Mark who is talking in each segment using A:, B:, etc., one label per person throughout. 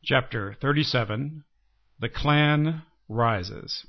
A: Chapter 37. The Klan Rises.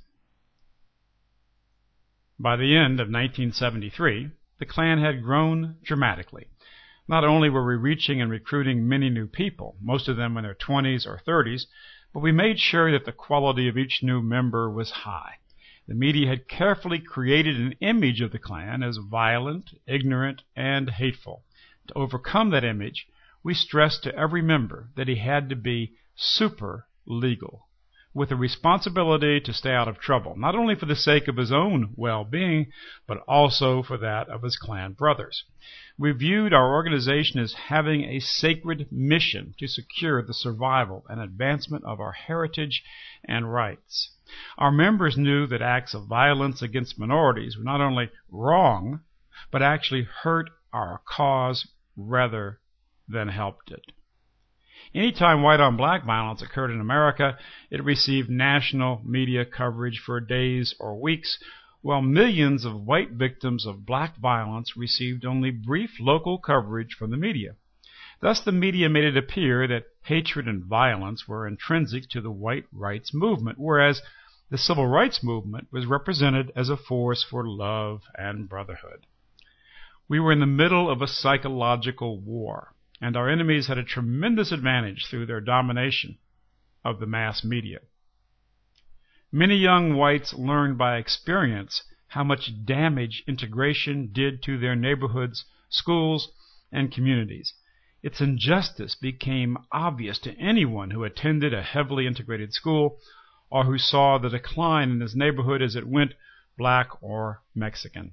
A: By the end of 1973, the Klan had grown dramatically. Not only were we reaching and recruiting many new people, most of them in their 20s or 30s, but we made sure that the quality of each new member was high. The media had carefully created an image of the Klan as violent, ignorant, and hateful. To overcome that image, we stressed to every member that he had to be super legal, with a responsibility to stay out of trouble, not only for the sake of his own well-being, but also for that of his Klan brothers. We viewed our organization as having a sacred mission to secure the survival and advancement of our heritage and rights. Our members knew that acts of violence against minorities were not only wrong, but actually hurt our cause rather than helped it. Anytime white-on-black violence occurred in America, it received national media coverage for days or weeks, while millions of white victims of black violence received only brief local coverage from the media. Thus, the media made it appear that hatred and violence were intrinsic to the white rights movement, whereas the civil rights movement was represented as a force for love and brotherhood. We were in the middle of a psychological war, and our enemies had a tremendous advantage through their domination of the mass media. Many young whites learned by experience how much damage integration did to their neighborhoods, schools, and communities. Its injustice became obvious to anyone who attended a heavily integrated school or who saw the decline in his neighborhood as it went black or Mexican.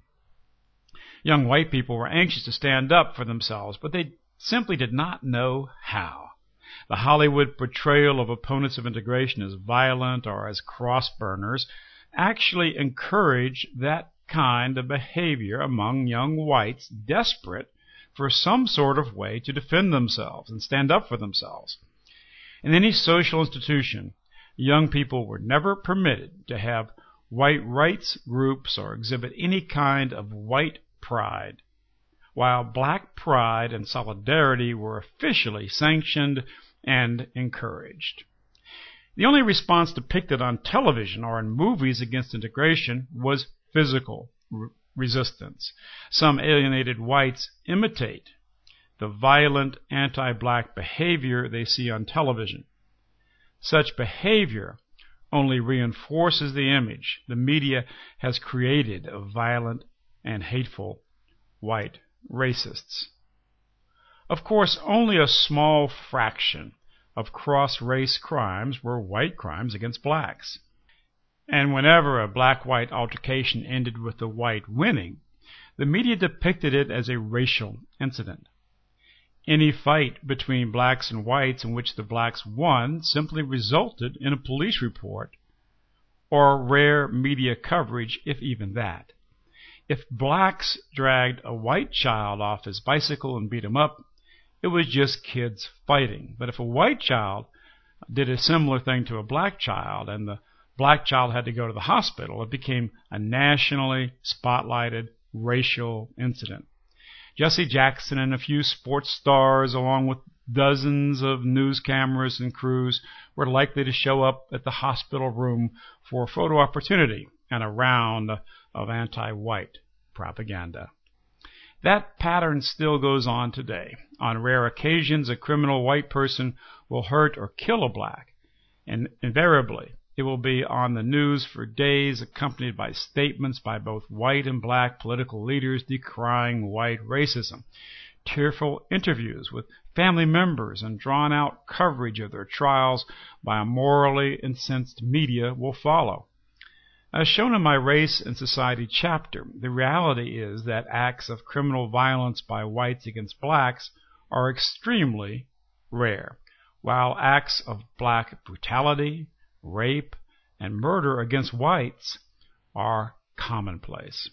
A: Young white people were anxious to stand up for themselves, but they simply did not know how. The Hollywood portrayal of opponents of integration as violent or as cross-burners actually encouraged that kind of behavior among young whites desperate for some sort of way to defend themselves and stand up for themselves. In any social institution, young people were never permitted to have white rights groups or exhibit any kind of white pride, while black pride and solidarity were officially sanctioned and encouraged. The only response depicted on television or in movies against integration was physical resistance. Some alienated whites imitate the violent anti-black behavior they see on television. Such behavior only reinforces the image the media has created of violent and hateful white racists. Of course, only a small fraction of cross-race crimes were white crimes against blacks. And whenever a black-white altercation ended with the white winning, the media depicted it as a racial incident. Any fight between blacks and whites in which the blacks won simply resulted in a police report or rare media coverage, if even that. If blacks dragged a white child off his bicycle and beat him up, it was just kids fighting. But if a white child did a similar thing to a black child and the black child had to go to the hospital, it became a nationally spotlighted racial incident. Jesse Jackson and a few sports stars, along with dozens of news cameras and crews, were likely to show up at the hospital room for a photo opportunity and a round of anti-white propaganda. That pattern still goes on today. On rare occasions, a criminal white person will hurt or kill a black, and invariably it will be on the news for days, accompanied by statements by both white and black political leaders decrying white racism. Tearful interviews with family members and drawn-out coverage of their trials by a morally incensed media will follow. As shown in my Race and Society chapter, the reality is that acts of criminal violence by whites against blacks are extremely rare, while acts of black brutality, rape, and murder against whites are commonplace.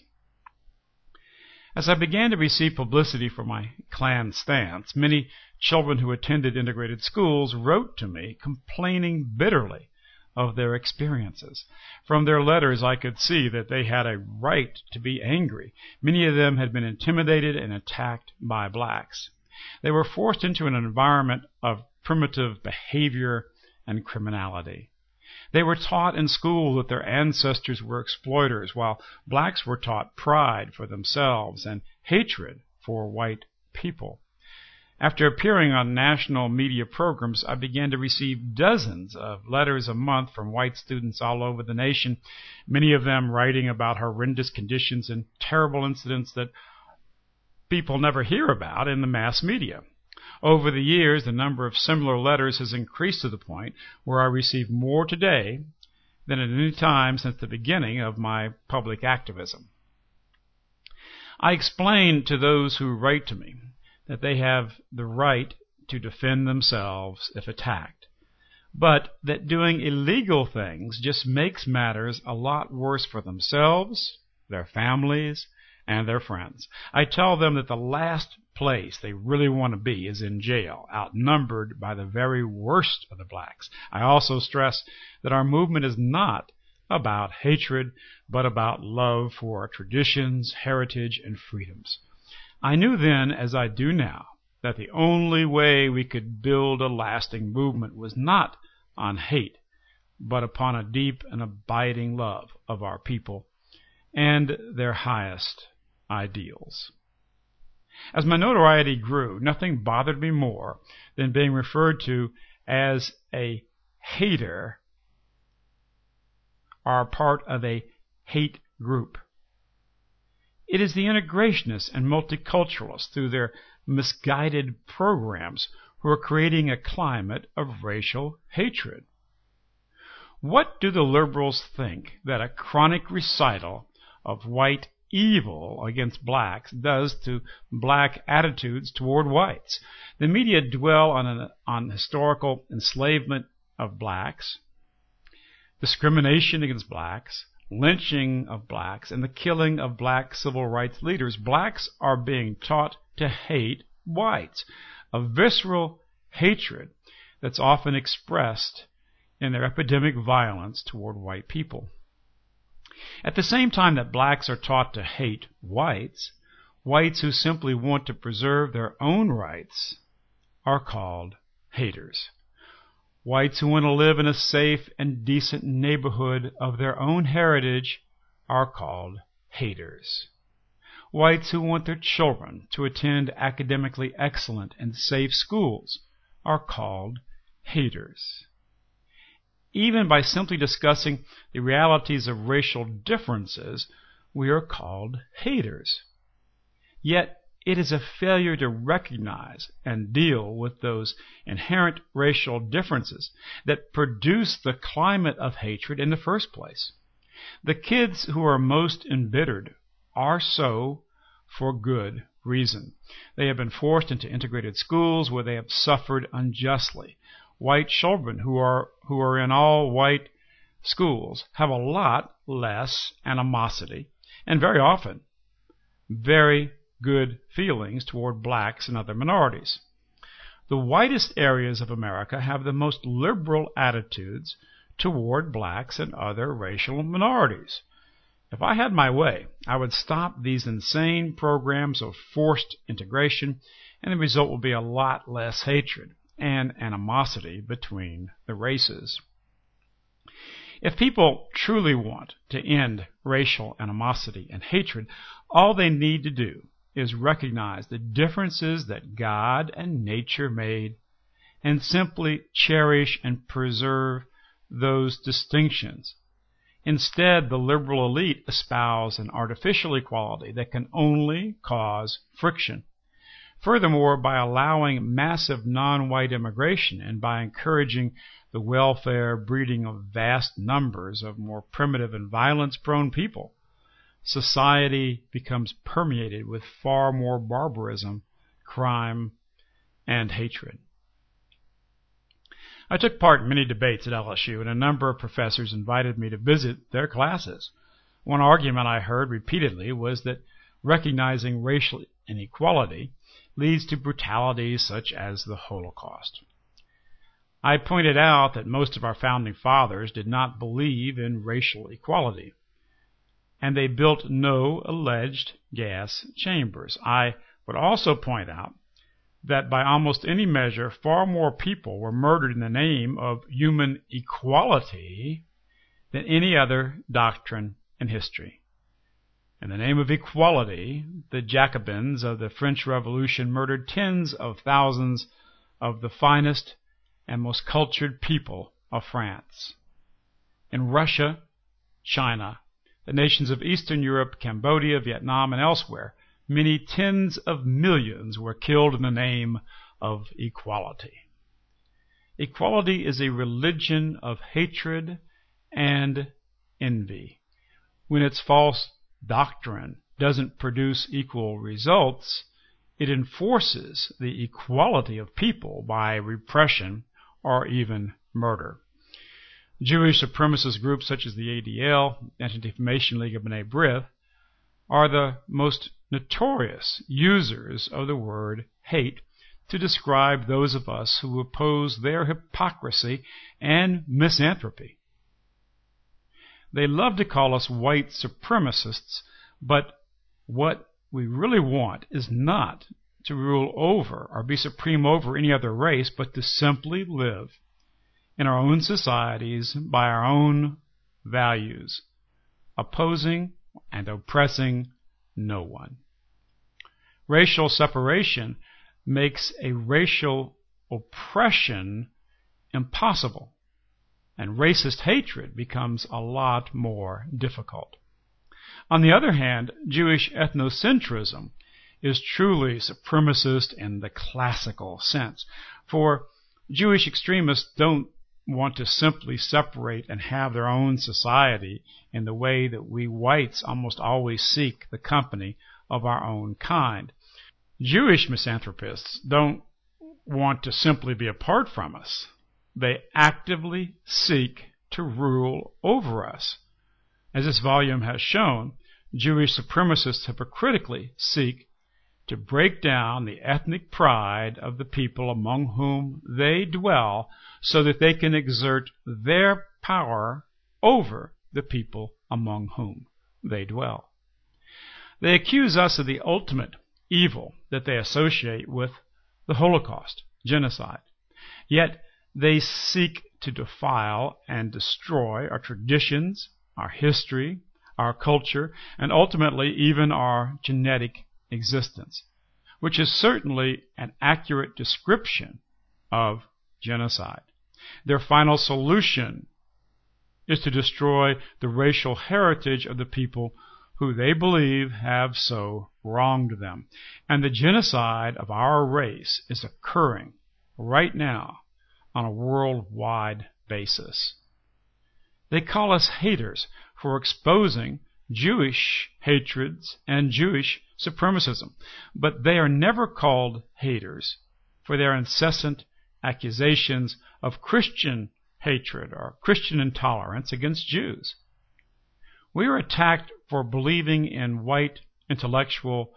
A: As I began to receive publicity for my Klan stance, many children who attended integrated schools wrote to me complaining bitterly of their experiences. From their letters, I could see that they had a right to be angry. Many of them had been intimidated and attacked by blacks. They were forced into an environment of primitive behavior and criminality. They were taught in school that their ancestors were exploiters, while blacks were taught pride for themselves and hatred for white people. After appearing on national media programs, I began to receive dozens of letters a month from white students all over the nation, many of them writing about horrendous conditions and terrible incidents that people never hear about in the mass media. Over the years, the number of similar letters has increased to the point where I receive more today than at any time since the beginning of my public activism. I explain to those who write to me that they have the right to defend themselves if attacked, but that doing illegal things just makes matters a lot worse for themselves, their families, and their friends. I tell them that the last place they really want to be is in jail, outnumbered by the very worst of the blacks. I also stress that our movement is not about hatred, but about love for our traditions, heritage, and freedoms. I knew then, as I do now, that the only way we could build a lasting movement was not on hate, but upon a deep and abiding love of our people and their highest ideals. As my notoriety grew, nothing bothered me more than being referred to as a hater or part of a hate group. It is the integrationists and multiculturalists, through their misguided programs, who are creating a climate of racial hatred. What do the liberals think that a chronic recital of white evil against blacks does to black attitudes toward whites? The media dwell on historical enslavement of blacks, discrimination against blacks, lynching of blacks, and the killing of black civil rights leaders. Blacks are being taught to hate whites, a visceral hatred that's often expressed in their epidemic violence toward white people. At the same time that blacks are taught to hate whites, whites who simply want to preserve their own rights are called haters. Whites who want to live in a safe and decent neighborhood of their own heritage are called haters. Whites who want their children to attend academically excellent and safe schools are called haters. Even by simply discussing the realities of racial differences, we are called haters. Yet it is a failure to recognize and deal with those inherent racial differences that produce the climate of hatred in the first place. The kids who are most embittered are so for good reason. They have been forced into integrated schools where they have suffered unjustly. White children who are in all white schools have a lot less animosity and very often very good feelings toward blacks and other minorities. The whitest areas of America have the most liberal attitudes toward blacks and other racial minorities. If I had my way, I would stop these insane programs of forced integration, and the result would be a lot less hatred and animosity between the races. If people truly want to end racial animosity and hatred, all they need to do is recognize the differences that God and nature made and simply cherish and preserve those distinctions. Instead, the liberal elite espouse an artificial equality that can only cause friction. Furthermore, by allowing massive non-white immigration and by encouraging the welfare breeding of vast numbers of more primitive and violence-prone people, society becomes permeated with far more barbarism, crime, and hatred. I took part in many debates at LSU, and a number of professors invited me to visit their classes. One argument I heard repeatedly was that recognizing racial inequality leads to brutalities such as the Holocaust. I pointed out that most of our founding fathers did not believe in racial equality, and they built no alleged gas chambers. I would also point out that by almost any measure, far more people were murdered in the name of human equality than any other doctrine in history. In the name of equality, the Jacobins of the French Revolution murdered tens of thousands of the finest and most cultured people of France. In Russia, China, the nations of Eastern Europe, Cambodia, Vietnam, and elsewhere, many tens of millions were killed in the name of equality. Equality is a religion of hatred and envy. When its false doctrine doesn't produce equal results, it enforces the equality of people by repression or even murder. Jewish supremacist groups such as the ADL, Anti-Defamation League of B'nai B'rith, are the most notorious users of the word hate to describe those of us who oppose their hypocrisy and misanthropy. They love to call us white supremacists, but what we really want is not to rule over or be supreme over any other race, but to simply live in our own societies by our own values, opposing and oppressing no one. Racial separation makes a racial oppression impossible, and racist hatred becomes a lot more difficult. On the other hand, Jewish ethnocentrism is truly supremacist in the classical sense, for Jewish extremists don't want to simply separate and have their own society in the way that we whites almost always seek the company of our own kind. Jewish misanthropists don't want to simply be apart from us. They actively seek to rule over us. As this volume has shown, Jewish supremacists hypocritically seek to break down the ethnic pride of the people among whom they dwell so that they can exert their power over the people among whom they dwell. They accuse us of the ultimate evil that they associate with the Holocaust, genocide. Yet they seek to defile and destroy our traditions, our history, our culture, and ultimately even our genetic existence, which is certainly an accurate description of genocide. Their final solution is to destroy the racial heritage of the people who they believe have so wronged them. And the genocide of our race is occurring right now on a worldwide basis. They call us haters for exposing Jewish hatreds and Jewish supremacism, but they are never called haters for their incessant accusations of Christian hatred or Christian intolerance against Jews. We are attacked for believing in white intellectual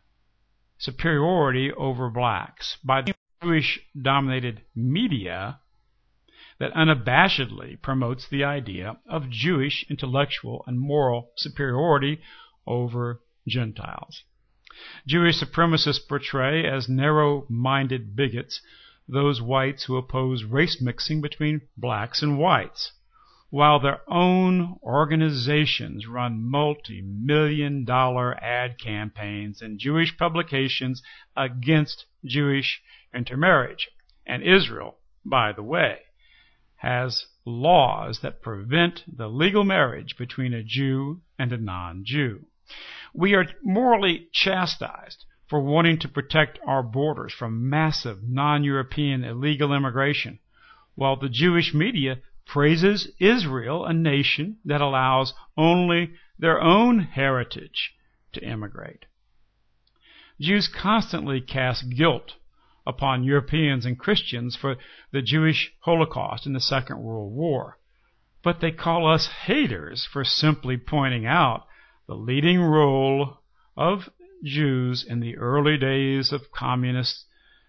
A: superiority over blacks by the Jewish-dominated media that unabashedly promotes the idea of Jewish intellectual and moral superiority over Gentiles. Jewish supremacists portray as narrow-minded bigots those whites who oppose race mixing between blacks and whites, while their own organizations run multi-million-dollar ad campaigns in Jewish publications against Jewish intermarriage. And Israel, by the way, has laws that prevent the legal marriage between a Jew and a non-Jew. We are morally chastised for wanting to protect our borders from massive non-European illegal immigration, while the Jewish media praises Israel, a nation that allows only their own heritage to immigrate. Jews constantly cast guilt upon Europeans and Christians for the Jewish Holocaust in the Second World War, but they call us haters for simply pointing out the leading role of Jews in the early days of communist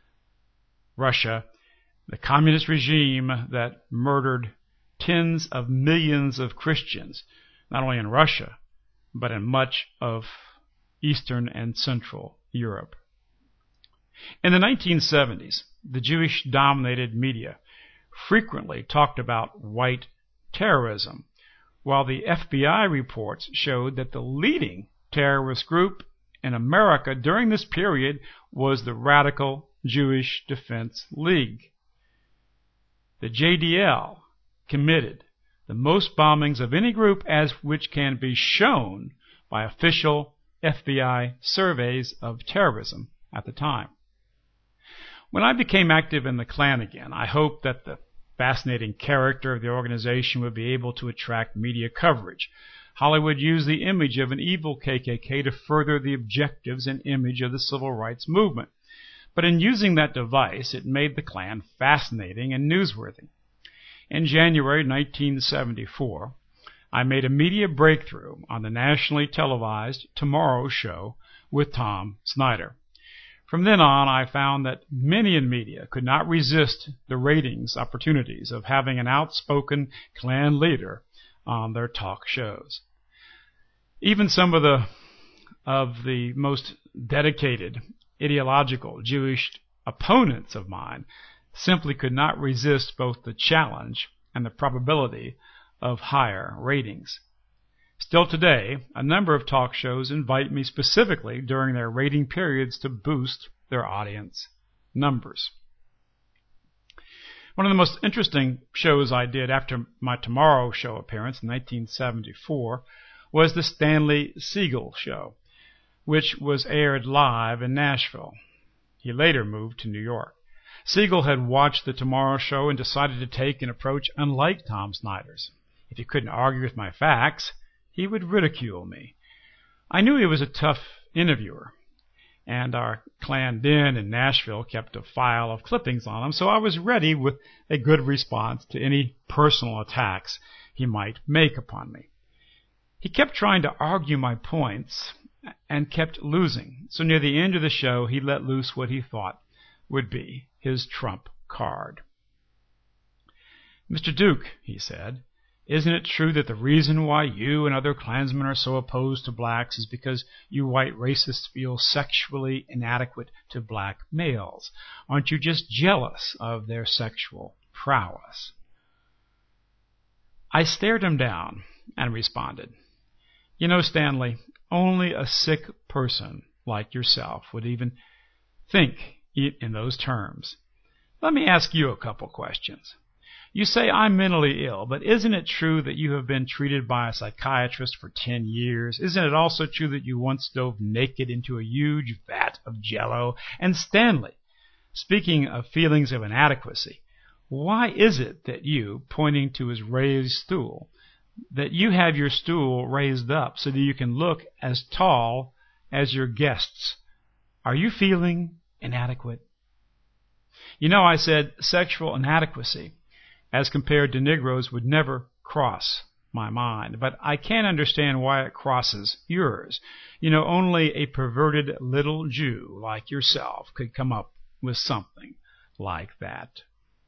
A: Russia, the communist regime that murdered tens of millions of Christians, not only in Russia, but in much of Eastern and Central Europe. In the 1970s, the Jewish-dominated media frequently talked about white terrorism, while the FBI reports showed that the leading terrorist group in America during this period was the Radical Jewish Defense League. The JDL committed the most bombings of any group, as which can be shown by official FBI surveys of terrorism at the time. When I became active in the Klan again, I hoped that the fascinating character of the organization would be able to attract media coverage. Hollywood used the image of an evil KKK to further the objectives and image of the civil rights movement. But in using that device, it made the Klan fascinating and newsworthy. In January 1974, I made a media breakthrough on the nationally televised Tomorrow Show with Tom Snyder. From then on, I found that many in media could not resist the ratings opportunities of having an outspoken Klan leader on their talk shows. Even some of the most dedicated ideological Jewish opponents of mine simply could not resist both the challenge and the probability of higher ratings. Still today, a number of talk shows invite me specifically during their rating periods to boost their audience numbers. One of the most interesting shows I did after my Tomorrow Show appearance in 1974 was the Stanley Siegel Show, which was aired live in Nashville. He later moved to New York. Siegel had watched the Tomorrow Show and decided to take an approach unlike Tom Snyder's. If he couldn't argue with my facts, he would ridicule me. I knew he was a tough interviewer, and our Klan den in Nashville kept a file of clippings on him, so I was ready with a good response to any personal attacks he might make upon me. He kept trying to argue my points and kept losing, so near the end of the show he let loose what he thought would be his trump card. "Mr. Duke," he said, "isn't it true that the reason why you and other Klansmen are so opposed to blacks is because you white racists feel sexually inadequate to black males? Aren't you just jealous of their sexual prowess?" I stared him down and responded, "You know, Stanley, only a sick person like yourself would even think in those terms. Let me ask you a couple questions. You say I'm mentally ill, but isn't it true that you have been treated by a psychiatrist for 10 years? Isn't it also true that you once dove naked into a huge vat of Jell-O? And Stanley, speaking of feelings of inadequacy, why is it that you," pointing to his raised stool, "that you have your stool raised up so that you can look as tall as your guests? Are you feeling inadequate?" "You know," I said, "sexual inadequacy as compared to Negroes would never cross my mind, but I can't understand why it crosses yours. You know, only a perverted little Jew like yourself could come up with something like that."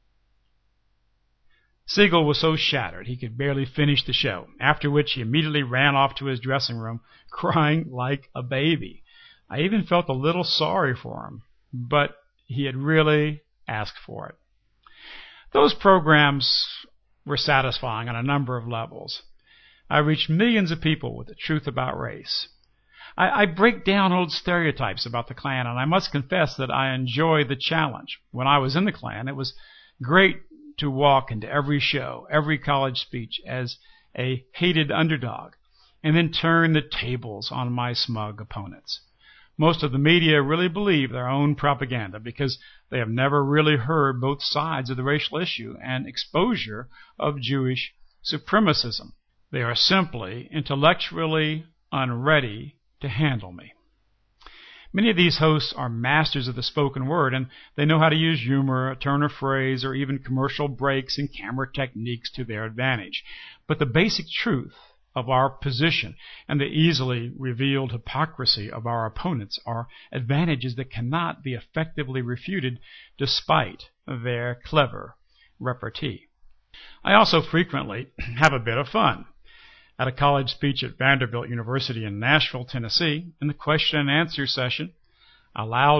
A: Siegel was so shattered he could barely finish the show, after which he immediately ran off to his dressing room, crying like a baby. I even felt a little sorry for him, but he had really asked for it. Those programs were satisfying on a number of levels. I reached millions of people with the truth about race. I break down old stereotypes about the Klan, and I must confess that I enjoy the challenge. When I was in the Klan, it was great to walk into every show, every college speech as a hated underdog, and then turn the tables on my smug opponents. Most of the media really believe their own propaganda because they have never really heard both sides of the racial issue and exposure of Jewish supremacism. They are simply intellectually unready to handle me. Many of these hosts are masters of the spoken word, and they know how to use humor, a turn of phrase, or even commercial breaks and camera techniques to their advantage. But the basic truth of our position and the easily revealed hypocrisy of our opponents are advantages that cannot be effectively refuted despite their clever repartee. I also frequently have a bit of fun. At a college speech at Vanderbilt University in Nashville, Tennessee, in the question and answer session, I allowed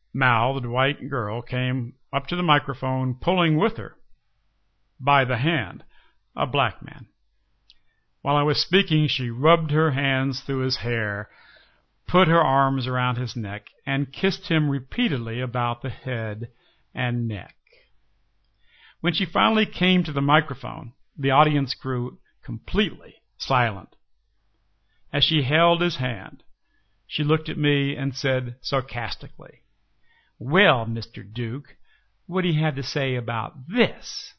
A: mouthed white girl came up to the microphone, pulling with her, by the hand, a black man. While I was speaking, she rubbed her hands through his hair, put her arms around his neck, and kissed him repeatedly about the head and neck. When she finally came to the microphone, the audience grew completely silent. As she held his hand, she looked at me and said sarcastically, "Well, Mr. Duke, what do you have to say about this?"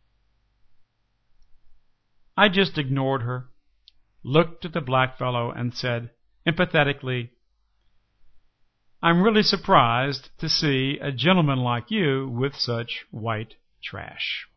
A: I just ignored her, looked at the black fellow, and said empathetically, "I'm really surprised to see a gentleman like you with such white trash."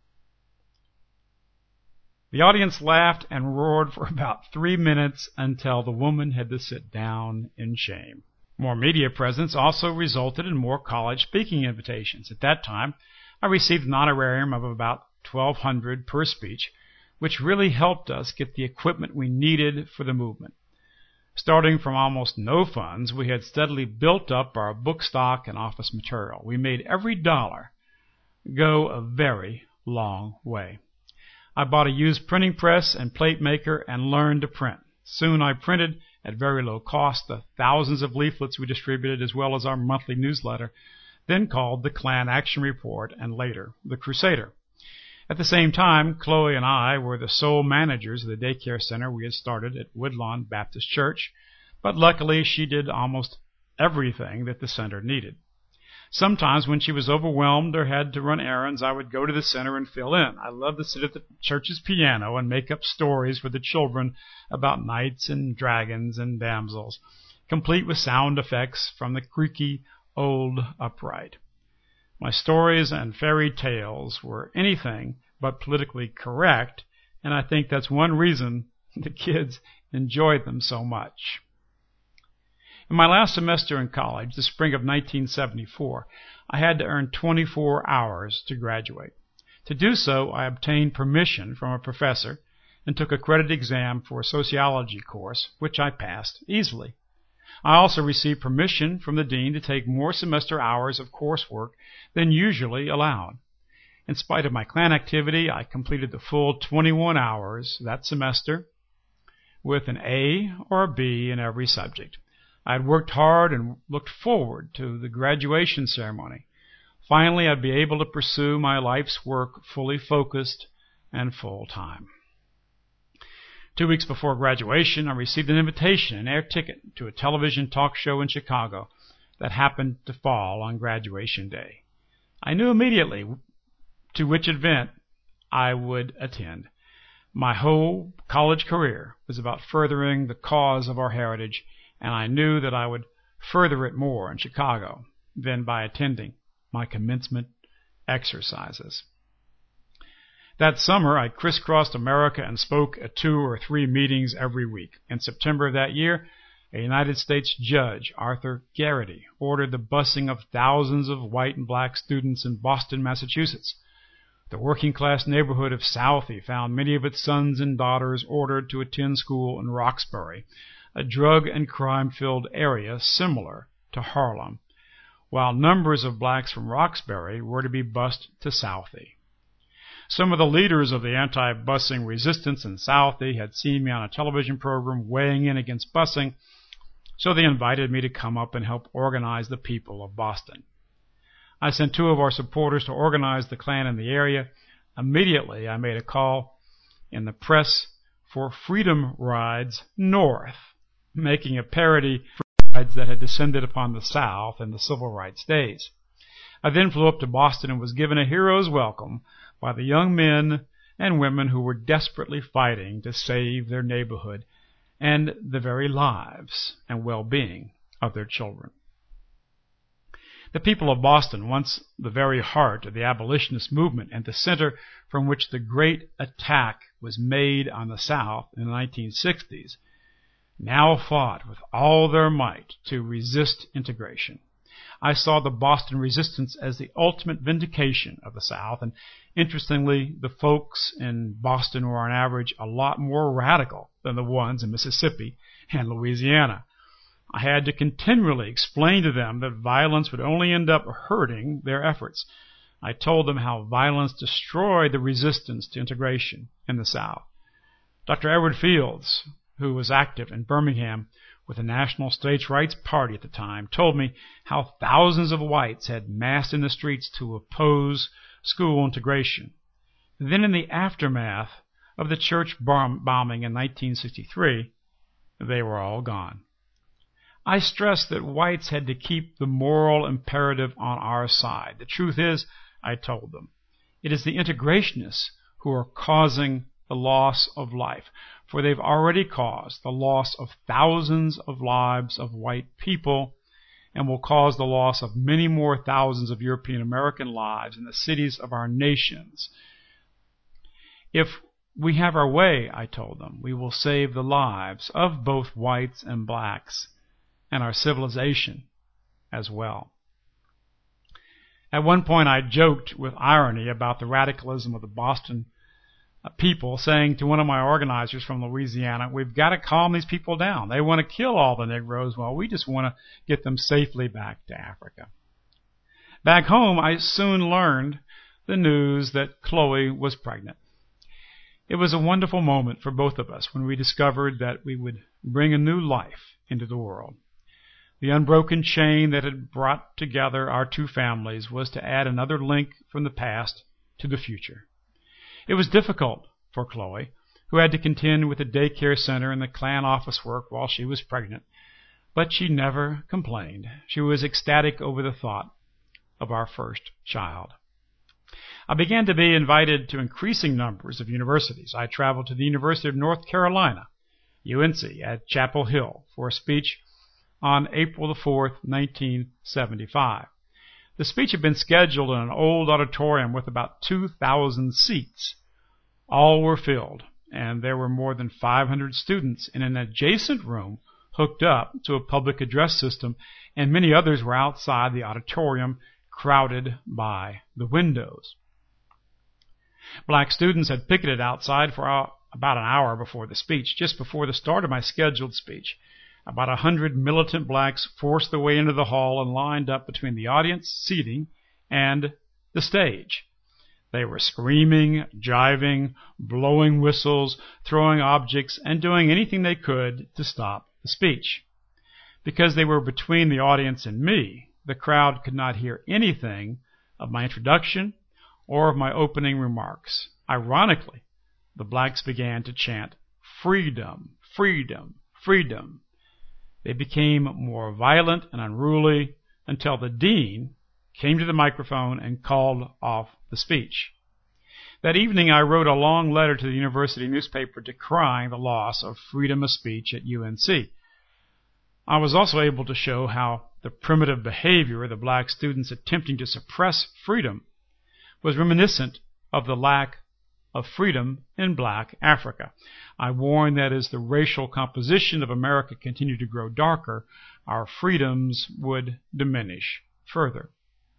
A: The audience laughed and roared for about 3 minutes until the woman had to sit down in shame. More media presence also resulted in more college speaking invitations. At that time, I received an honorarium of about $1,200 per speech, which really helped us get the equipment we needed for the movement. Starting from almost no funds, we had steadily built up our book stock and office material. We made every dollar go a very long way. I bought a used printing press and plate maker and learned to print. Soon I printed, at very low cost, the thousands of leaflets we distributed, as well as our monthly newsletter, then called the Klan Action Report and later the Crusader. At the same time, Chloe and I were the sole managers of the daycare center we had started at Woodlawn Baptist Church, but luckily she did almost everything that the center needed. Sometimes when she was overwhelmed or had to run errands, I would go to the center and fill in. I loved to sit at the church's piano and make up stories for the children about knights and dragons and damsels, complete with sound effects from the creaky old upright. My stories and fairy tales were anything but politically correct, and I think that's one reason the kids enjoyed them so much. In my last semester in college, the spring of 1974, I had to earn 24 hours to graduate. To do so, I obtained permission from a professor and took a credit exam for a sociology course, which I passed easily. I also received permission from the dean to take more semester hours of coursework than usually allowed. In spite of my Klan activity, I completed the full 21 hours that semester with an A or a B in every subject. I had worked hard and looked forward to the graduation ceremony. Finally, I'd be able to pursue my life's work fully focused and full-time. 2 weeks before graduation, I received an invitation, an air ticket, to a television talk show in Chicago that happened to fall on graduation day. I knew immediately to which event I would attend. My whole college career was about furthering the cause of our heritage, and I knew that I would further it more in Chicago than by attending my commencement exercises. That summer, I crisscrossed America and spoke at 2 or 3 meetings every week. In September of that year, a United States judge, Arthur Garrity, ordered the busing of thousands of white and black students in Boston, Massachusetts. The working-class neighborhood of Southie found many of its sons and daughters ordered to attend school in Roxbury, a drug and crime-filled area similar to Harlem, while numbers of blacks from Roxbury were to be bused to Southie. Some of the leaders of the anti-busing resistance in Southie had seen me on a television program weighing in against busing, so they invited me to come up and help organize the people of Boston. I sent 2 of our supporters to organize the Klan in the area. Immediately, I made a call in the press for Freedom Rides North, making a parody for rides that had descended upon the South in the civil rights days. I then flew up to Boston and was given a hero's welcome by the young men and women who were desperately fighting to save their neighborhood and the very lives and well-being of their children. The people of Boston, once the very heart of the abolitionist movement and the center from which the great attack was made on the South in the 1960s, now fought with all their might to resist integration. I saw the Boston resistance as the ultimate vindication of the South, and interestingly, the folks in Boston were on average a lot more radical than the ones in Mississippi and Louisiana. I had to continually explain to them that violence would only end up hurting their efforts. I told them how violence destroyed the resistance to integration in the South. Dr. Edward Fields, who was active in Birmingham with the National States' Rights Party at the time, told me how thousands of whites had massed in the streets to oppose school integration. Then in the aftermath of the church bombing in 1963, they were all gone. I stressed that whites had to keep the moral imperative on our side. The truth is, I told them, it is the integrationists who are causing the loss of life, for they've already caused the loss of thousands of lives of white people and will cause the loss of many more thousands of European American lives in the cities of our nations. If we have our way, I told them, we will save the lives of both whites and blacks and our civilization as well. At one point I joked with irony about the radicalism of the Boston people, saying to one of my organizers from Louisiana, we've got to calm these people down. They want to kill all the Negroes. Well, we just want to get them safely back to Africa. Back home, I soon learned the news that Chloe was pregnant. It was a wonderful moment for both of us when we discovered that we would bring a new life into the world. The unbroken chain that had brought together our two families was to add another link from the past to the future. It was difficult for Chloe, who had to contend with the daycare center and the Klan office work while she was pregnant, but she never complained. She was ecstatic over the thought of our first child. I began to be invited to increasing numbers of universities. I traveled to the University of North Carolina, UNC, at Chapel Hill for a speech on April the 4th, 1975. The speech had been scheduled in an old auditorium with about 2,000 seats. All were filled, and there were more than 500 students in an adjacent room hooked up to a public address system, and many others were outside the auditorium, crowded by the windows. Black students had picketed outside for about an hour before the speech. Just before the start of my scheduled speech, about 100 militant blacks forced their way into the hall and lined up between the audience seating and the stage. They were screaming, jiving, blowing whistles, throwing objects, and doing anything they could to stop the speech. Because they were between the audience and me, the crowd could not hear anything of my introduction or of my opening remarks. Ironically, the blacks began to chant, "Freedom, freedom, freedom." They became more violent and unruly until the dean came to the microphone and called off the speech. That evening I wrote a long letter to the university newspaper decrying the loss of freedom of speech at UNC. I was also able to show how the primitive behavior of the black students attempting to suppress freedom was reminiscent of the lack of freedom in black Africa. I warned that as the racial composition of America continued to grow darker, our freedoms would diminish further.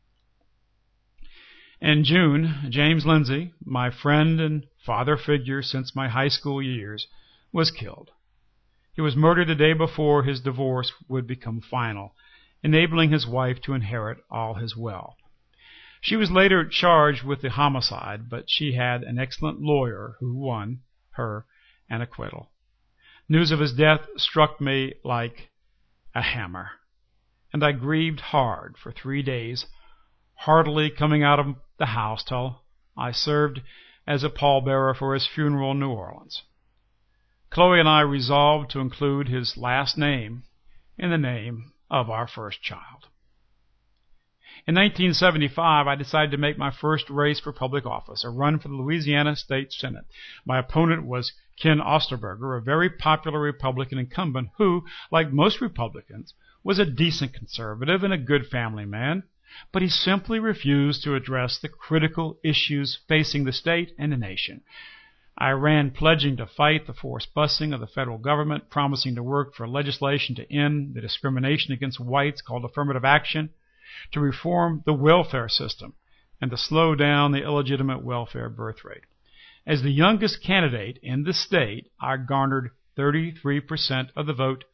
A: In June, James Lindsay, my friend and father figure since my high school years, was killed. He was murdered the day before his divorce would become final, enabling his wife to inherit all his wealth. She was later charged with the homicide, but she had an excellent lawyer who won her an acquittal. News of his death struck me like a hammer, and I grieved hard for 3 days, hardly coming out of the house till I served as a pallbearer for his funeral in New Orleans. Chloe and I resolved to include his last name in the name of our first child. In 1975, I decided to make my first race for public office, a run for the Louisiana State Senate. My opponent was Ken Osterberger, a very popular Republican incumbent who, like most Republicans, was a decent conservative and a good family man, but he simply refused to address the critical issues facing the state and the nation. I ran pledging to fight the forced busing of the federal government, promising to work for legislation to end the discrimination against whites called affirmative action, to reform the welfare system, and to slow down the illegitimate welfare birth rate. As the youngest candidate in the state, I garnered 33% of the vote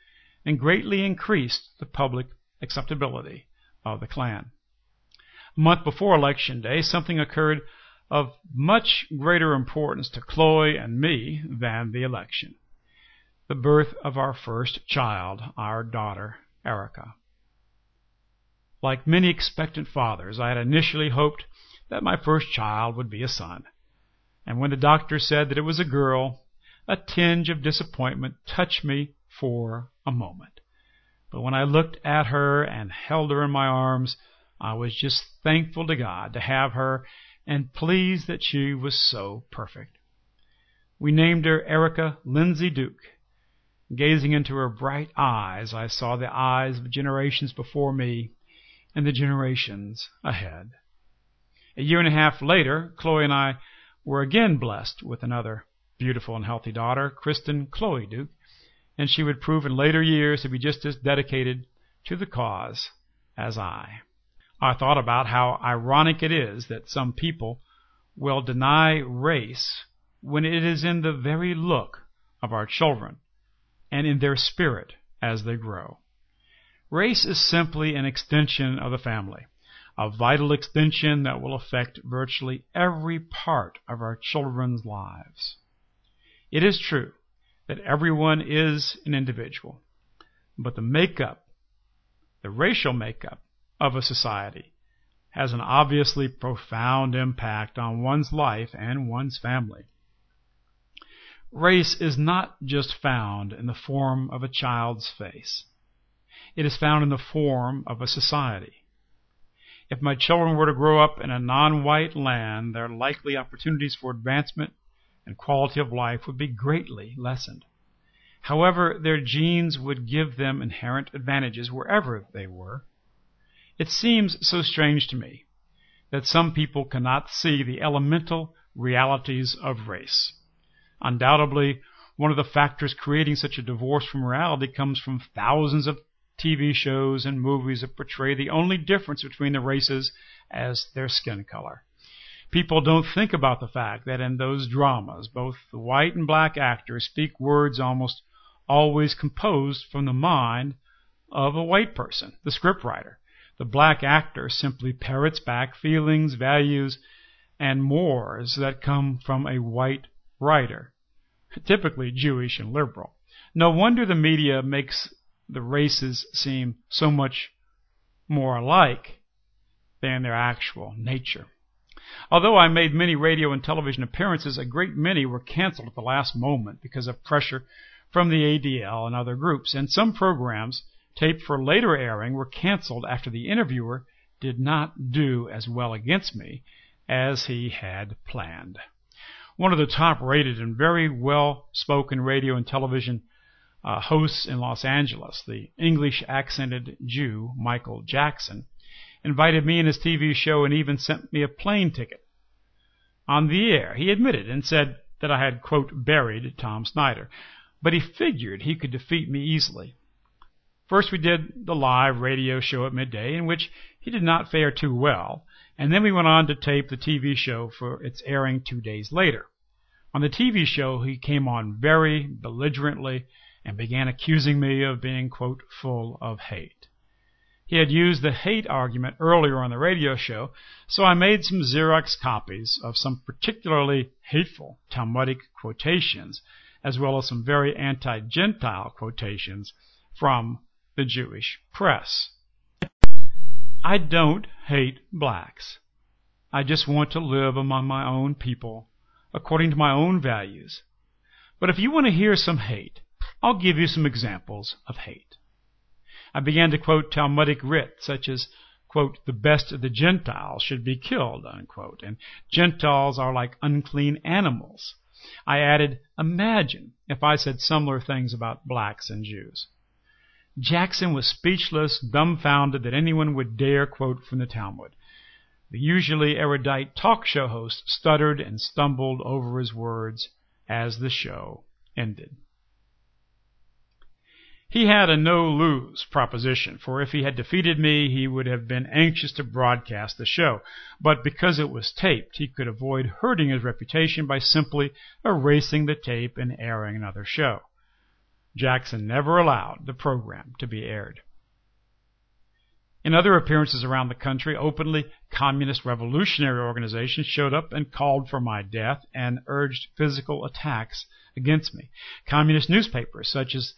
A: and greatly increased the public acceptability of the Klan. A month before Election Day, something occurred of much greater importance to Chloe and me than the election: the birth of our first child, our daughter, Erica. Like many expectant fathers, I had initially hoped that my first child would be a son, and when the doctor said that it was a girl, a tinge of disappointment touched me for a moment. But when I looked at her and held her in my arms, I was just thankful to God to have her and pleased that she was so perfect. We named her Erica Lindsay Duke. Gazing into her bright eyes, I saw the eyes of generations before me and the generations ahead. A year and a half later, Chloe and I were again blessed with another beautiful and healthy daughter, Kristen Chloe Duke, and she would prove in later years to be just as dedicated to the cause as I. I thought about how ironic it is that some people will deny race when it is in the very look of our children and in their spirit as they grow. Race is simply an extension of the family, a vital extension that will affect virtually every part of our children's lives. It is true that everyone is an individual, but the racial makeup of a society has an obviously profound impact on one's life and one's family. Race is not just found in the form of a child's face. It is found in the form of a society. If my children were to grow up in a non-white land, their likely opportunities for advancement and quality of life would be greatly lessened. However, their genes would give them inherent advantages wherever they were. It seems so strange to me that some people cannot see the elemental realities of race. Undoubtedly, one of the factors creating such a divorce from reality comes from thousands of TV shows and movies that portray the only difference between the races as their skin color. People don't think about the fact that in those dramas, both the white and black actors speak words almost always composed from the mind of a white person, the scriptwriter. The black actor simply parrots back feelings, values, and mores that come from a white writer, typically Jewish and liberal. No wonder the media makes the races seem so much more alike than their actual nature. Although I made many radio and television appearances, a great many were canceled at the last moment because of pressure from the ADL and other groups, and some programs taped for later airing were canceled after the interviewer did not do as well against me as he had planned. One of the top-rated and very well-spoken radio and television hosts in Los Angeles, the English-accented Jew Michael Jackson, invited me in his TV show and even sent me a plane ticket. On the air, he admitted and said that I had, quote, buried Tom Snyder, but he figured he could defeat me easily. First we did the live radio show at midday, in which he did not fare too well, and then we went on to tape the TV show for its airing 2 days later. On the TV show, he came on very belligerently and began accusing me of being, quote, full of hate. He had used the hate argument earlier on the radio show, so I made some Xerox copies of some particularly hateful Talmudic quotations, as well as some very anti-Gentile quotations from the Jewish press. I don't hate blacks. I just want to live among my own people, according to my own values. But if you want to hear some hate, I'll give you some examples of hate. I began to quote Talmudic writ, such as, quote, the best of the Gentiles should be killed, unquote, and Gentiles are like unclean animals. I added, imagine if I said similar things about blacks and Jews. Jackson was speechless, dumbfounded that anyone would dare quote from the Talmud. The usually erudite talk show host stuttered and stumbled over his words as the show ended. He had a no-lose proposition, for if he had defeated me, he would have been anxious to broadcast the show. But because it was taped, he could avoid hurting his reputation by simply erasing the tape and airing another show. Jackson never allowed the program to be aired. In other appearances around the country, openly communist revolutionary organizations showed up and called for my death and urged physical attacks against me. Communist newspapers, such as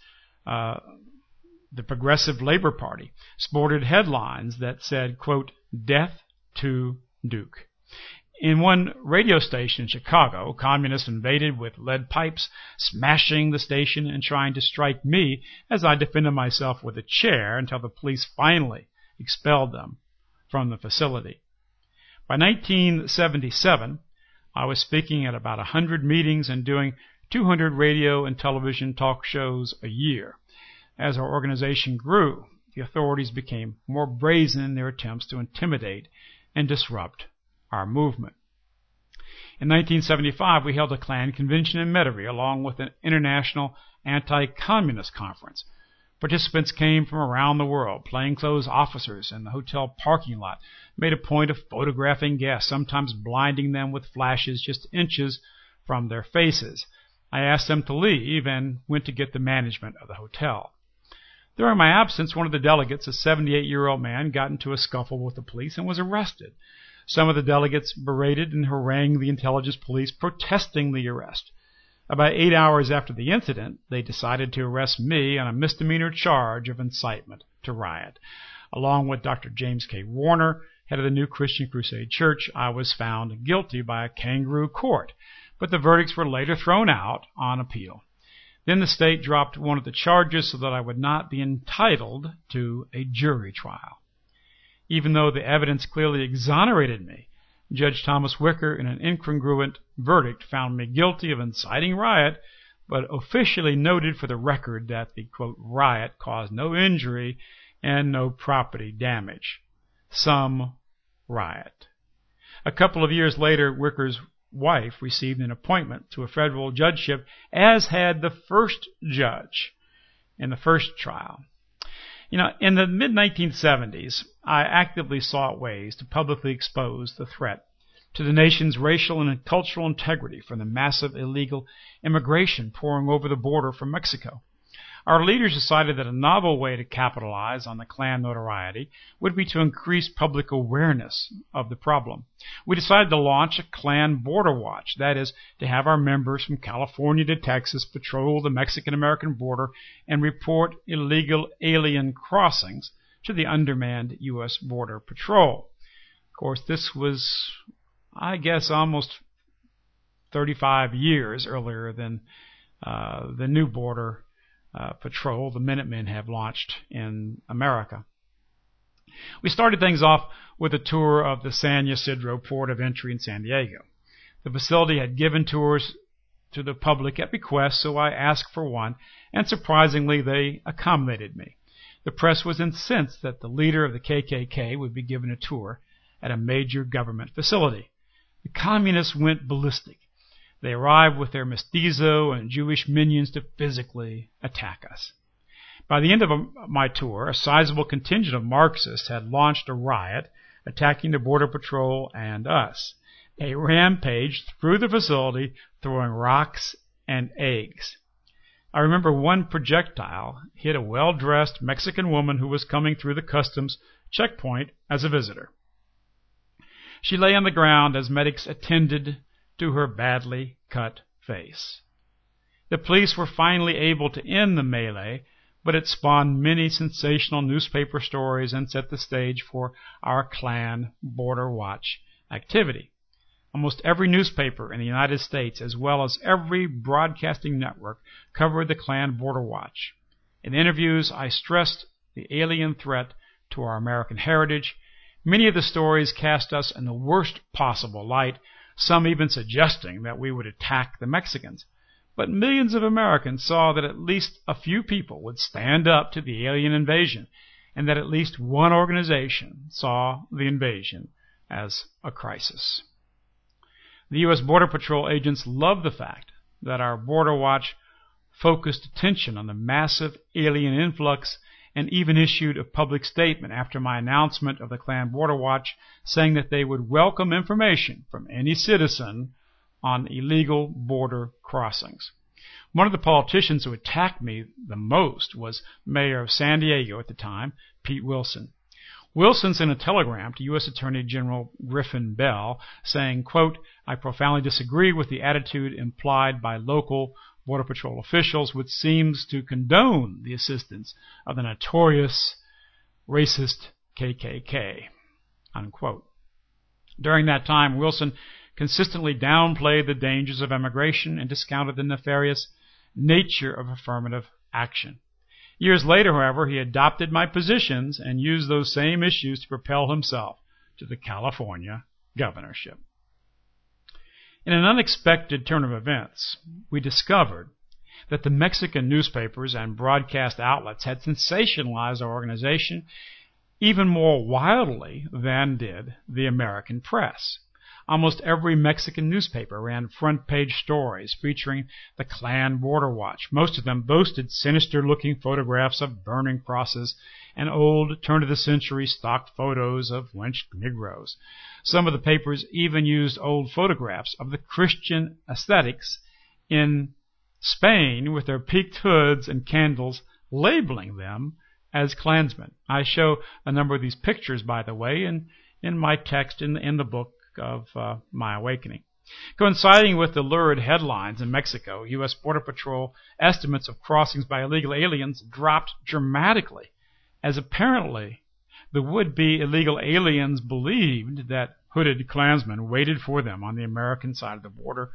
A: the Progressive Labor Party, sported headlines that said, quote, "Death to Duke." In one radio station in Chicago, communists invaded with lead pipes, smashing the station and trying to strike me as I defended myself with a chair until the police finally expelled them from the facility. By 1977, I was speaking at about 100 meetings and doing 200 radio and television talk shows a year. As our organization grew, the authorities became more brazen in their attempts to intimidate and disrupt our movement. In 1975, we held a Klan convention in Metairie along with an international anti-communist conference. Participants came from around the world. Plainclothes officers in the hotel parking lot made a point of photographing guests, sometimes blinding them with flashes just inches from their faces. I asked them to leave and went to get the management of the hotel. During my absence, one of the delegates, a 78-year-old man, got into a scuffle with the police and was arrested. Some of the delegates berated and harangued the intelligence police, protesting the arrest. About 8 hours after the incident, they decided to arrest me on a misdemeanor charge of incitement to riot. Along with Dr. James K. Warner, head of the New Christian Crusade Church, I was found guilty by a kangaroo court, but the verdicts were later thrown out on appeal. Then the state dropped one of the charges so that I would not be entitled to a jury trial. Even though the evidence clearly exonerated me, Judge Thomas Wicker, in an incongruent verdict, found me guilty of inciting riot, but officially noted for the record that the, quote, riot caused no injury and no property damage. Some riot. A couple of years later, Wicker's wife received an appointment to a federal judgeship, as had the first judge in the first trial. In the mid-1970s, I actively sought ways to publicly expose the threat to the nation's racial and cultural integrity from the massive illegal immigration pouring over the border from Mexico. Our leaders decided that a novel way to capitalize on the Klan notoriety would be to increase public awareness of the problem. We decided to launch a Klan Border Watch, that is, to have our members from California to Texas patrol the Mexican-American border and report illegal alien crossings to the undermanned U.S. Border Patrol. Of course, this was, I guess, almost 35 years earlier than the new border patrol the Minutemen have launched in America. We started things off with a tour of the San Ysidro port of entry in San Diego. The facility had given tours to the public at request, so I asked for one, and surprisingly they accommodated me. The press was incensed that the leader of the KKK would be given a tour at a major government facility. The communists went ballistic. They arrived with their mestizo and Jewish minions to physically attack us. By the end of my tour, a sizable contingent of Marxists had launched a riot, attacking the Border Patrol and us. They rampaged through the facility, throwing rocks and eggs. I remember one projectile hit a well-dressed Mexican woman who was coming through the customs checkpoint as a visitor. She lay on the ground as medics attended to her badly cut face. The police were finally able to end the melee, but it spawned many sensational newspaper stories and set the stage for our Klan Border Watch activity. Almost every newspaper in the United States, as well as every broadcasting network, covered the Klan Border Watch. In interviews, I stressed the alien threat to our American heritage. Many of the stories cast us in the worst possible light, some even suggesting that we would attack the Mexicans. But millions of Americans saw that at least a few people would stand up to the alien invasion, and that at least one organization saw the invasion as a crisis. The U.S. Border Patrol agents loved the fact that our Border Watch focused attention on the massive alien influx and even issued a public statement after my announcement of the Klan Border Watch saying that they would welcome information from any citizen on illegal border crossings. One of the politicians who attacked me the most was Mayor of San Diego at the time, Pete Wilson. Wilson sent a telegram to U.S. Attorney General Griffin Bell saying, quote, "I profoundly disagree with the attitude implied by local Border Patrol officials, which seems to condone the assistance of the notorious racist KKK." Unquote. During that time, Wilson consistently downplayed the dangers of immigration and discounted the nefarious nature of affirmative action. Years later, however, he adopted my positions and used those same issues to propel himself to the California governorship. In an unexpected turn of events, we discovered that the Mexican newspapers and broadcast outlets had sensationalized our organization even more wildly than did the American press. Almost every Mexican newspaper ran front-page stories featuring the Klan Border Watch. Most of them boasted sinister-looking photographs of burning crosses and old, turn-of-the-century stock photos of lynched Negroes. Some of the papers even used old photographs of the Christian ascetics in Spain with their peaked hoods and candles, labeling them as Klansmen. I show a number of these pictures, by the way, in my text in the book of My Awakening. Coinciding with the lurid headlines in Mexico, U.S. Border Patrol estimates of crossings by illegal aliens dropped dramatically, as apparently the would-be illegal aliens believed that hooded Klansmen waited for them on the American side of the border,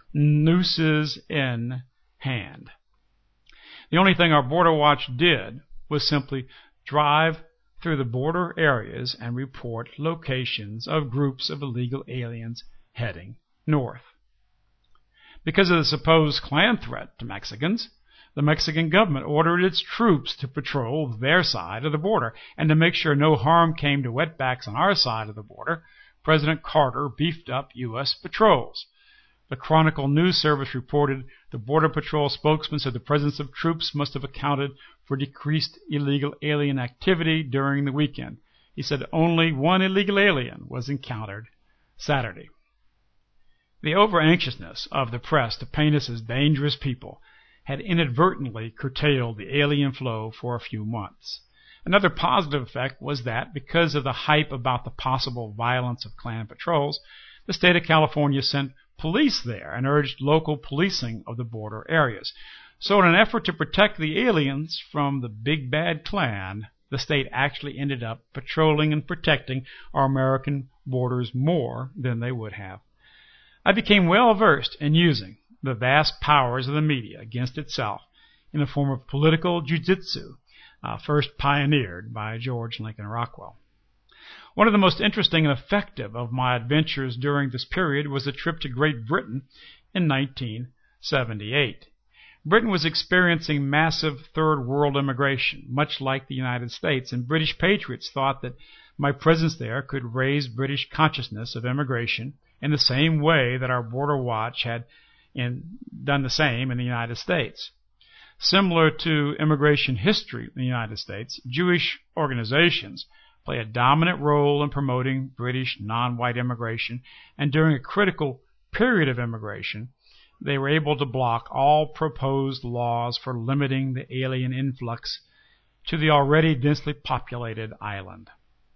A: nooses in hand. The only thing our Border Watch did was simply drive through the border areas and report locations of groups of illegal aliens heading north. Because of the supposed Klan threat to Mexicans, the Mexican government ordered its troops to patrol their side of the border, and to make sure no harm came to wetbacks on our side of the border, President Carter beefed up U.S. patrols. The Chronicle News Service reported the Border Patrol spokesman said the presence of troops must have accounted for decreased illegal alien activity during the weekend. He said only one illegal alien was encountered Saturday. The over-anxiousness of the press to paint us as dangerous people had inadvertently curtailed the alien flow for a few months. Another positive effect was that, because of the hype about the possible violence of Klan patrols, the state of California sent police there and urged local policing of the border areas. So in an effort to protect the aliens from the big bad Klan, the state actually ended up patrolling and protecting our American borders more than they would have. I became well versed in using the vast powers of the media against itself in the form of political jiu-jitsu, first pioneered by George Lincoln Rockwell. One of the most interesting and effective of my adventures during this period was a trip to Great Britain in 1978. Britain was experiencing massive third world immigration, much like the United States, and British patriots thought that my presence there could raise British consciousness of immigration in the same way that our Border Watch had done the same in the United States. Similar to immigration history in the United States, Jewish organizations play a dominant role in promoting British non-white immigration, and during a critical period of immigration, they were able to block all proposed laws for limiting the alien influx to the already densely populated island.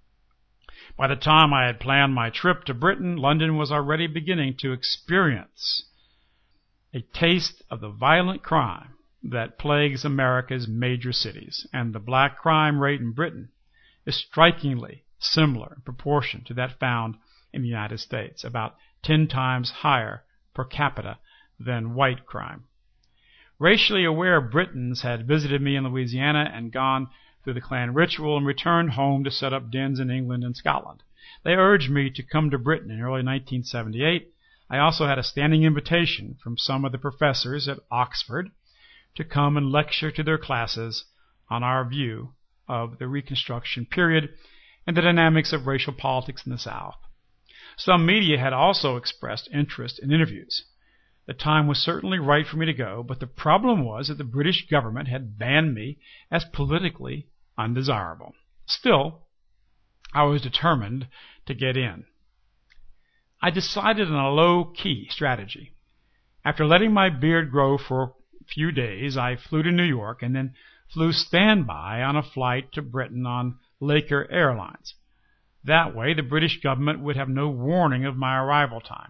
A: By the time I had planned my trip to Britain, London was already beginning to experience a taste of the violent crime that plagues America's major cities, and the black crime rate in Britain is strikingly similar in proportion to that found in the United States, about 10 times higher per capita than white crime. Racially aware Britons had visited me in Louisiana and gone through the Klan ritual and returned home to set up dens in England and Scotland. They urged me to come to Britain in early 1978. I also had a standing invitation from some of the professors at Oxford to come and lecture to their classes on our view of the Reconstruction period and the dynamics of racial politics in the South. Some media had also expressed interest in interviews. The time was certainly right for me to go, but the problem was that the British government had banned me as politically undesirable. Still, I was determined to get in. I decided on a low-key strategy. After letting my beard grow for a few days, I flew to New York and then flew standby on a flight to Britain on Laker Airlines. That way, the British government would have no warning of my arrival time.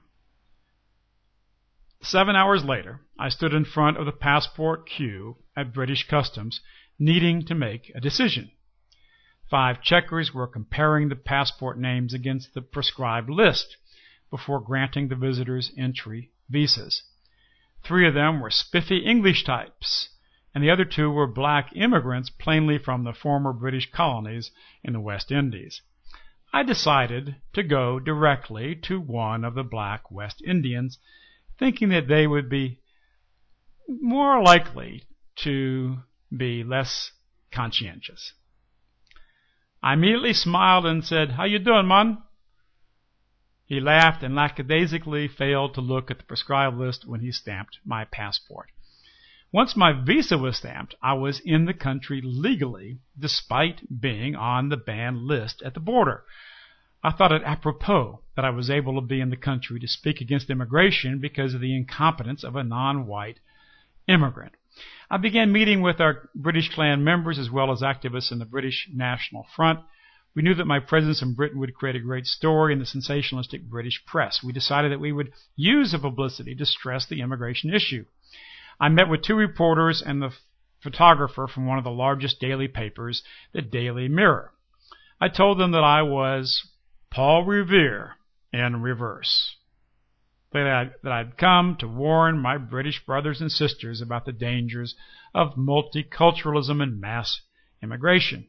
A: 7 hours later, I stood in front of the passport queue at British Customs, needing to make a decision. 5 checkers were comparing the passport names against the prescribed list before granting the visitors entry visas. 3 of them were spiffy English types, and the other 2 were black immigrants plainly from the former British colonies in the West Indies. I decided to go directly to one of the black West Indians, thinking that they would be more likely to be less conscientious. I immediately smiled and said, "How you doing, man?" He laughed and lackadaisically failed to look at the prescribed list when he stamped my passport. Once my visa was stamped, I was in the country legally, despite being on the banned list at the border. I thought it apropos that I was able to be in the country to speak against immigration because of the incompetence of a non-white immigrant. I began meeting with our British Klan members as well as activists in the British National Front. We knew that my presence in Britain would create a great story in the sensationalistic British press. We decided that we would use the publicity to stress the immigration issue. I met with 2 reporters and the photographer from one of the largest daily papers, the Daily Mirror. I told them that I was Paul Revere in reverse, that I'd come to warn my British brothers and sisters about the dangers of multiculturalism and mass immigration.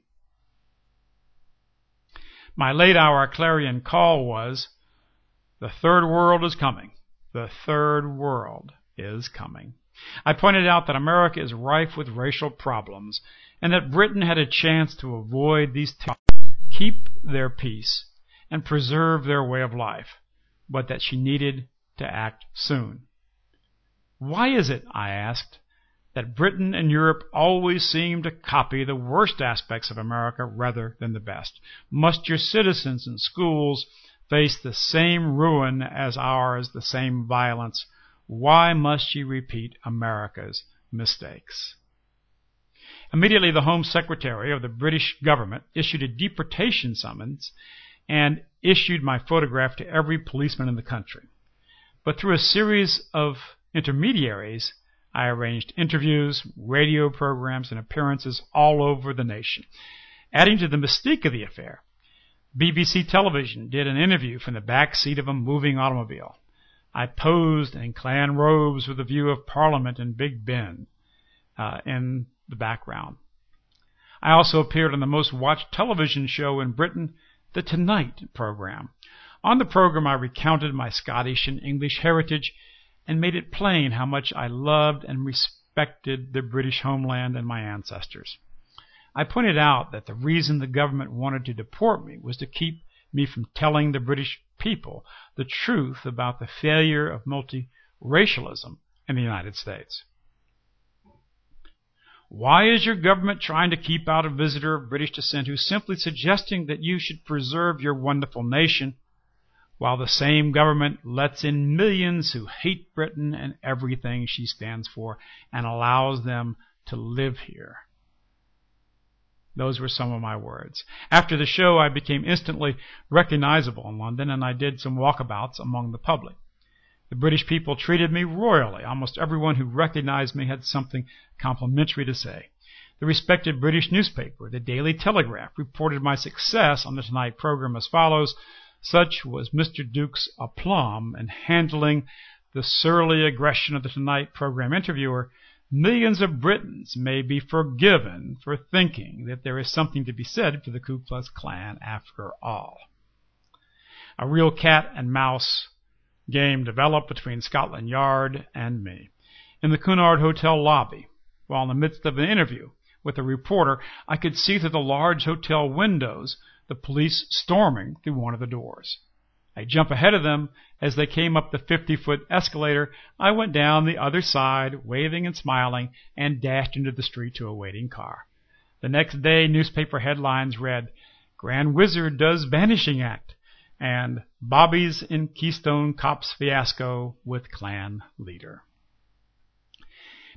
A: My late-hour clarion call was, "The third world is coming. The third world is coming." I pointed out that America is rife with racial problems and that Britain had a chance to avoid these keep their peace, and preserve their way of life, but that she needed to act soon. "Why is it," I asked, "that Britain and Europe always seem to copy the worst aspects of America rather than the best? Must your citizens and schools face the same ruin as ours, the same violence? Why must she repeat America's mistakes?" Immediately, the Home Secretary of the British government issued a deportation summons and issued my photograph to every policeman in the country. But through a series of intermediaries, I arranged interviews, radio programs, and appearances all over the nation. Adding to the mystique of the affair, BBC television did an interview from the back seat of a moving automobile. I posed in Klan robes with a view of Parliament and Big Ben in the background. I also appeared on the most watched television show in Britain, The Tonight program. On the program, I recounted my Scottish and English heritage and made it plain how much I loved and respected the British homeland and my ancestors. I pointed out that the reason the government wanted to deport me was to keep me from telling the British people the truth about the failure of multiracialism in the United States. "Why is your government trying to keep out a visitor of British descent who's simply suggesting that you should preserve your wonderful nation, while the same government lets in millions who hate Britain and everything she stands for and allows them to live here?" Those were some of my words. After the show, I became instantly recognizable in London, and I did some walkabouts among the public. The British people treated me royally. Almost everyone who recognized me had something complimentary to say. The respected British newspaper, the Daily Telegraph, reported my success on the Tonight program as follows: "Such was Mr. Duke's aplomb in handling the surly aggression of the Tonight program interviewer, millions of Britons may be forgiven for thinking that there is something to be said for the Ku Klux Klan after all." A real cat and mouse game developed between Scotland Yard and me. In the Cunard Hotel lobby, while in the midst of an interview with a reporter, I could see through the large hotel windows the police storming through one of the doors. I jumped ahead of them as they came up the 50-foot escalator. I went down the other side, waving and smiling, and dashed into the street to a waiting car. The next day, newspaper headlines read, "Grand Wizard Does Vanishing Act," and "Bobbies in Keystone Cops Fiasco with Klan Leader."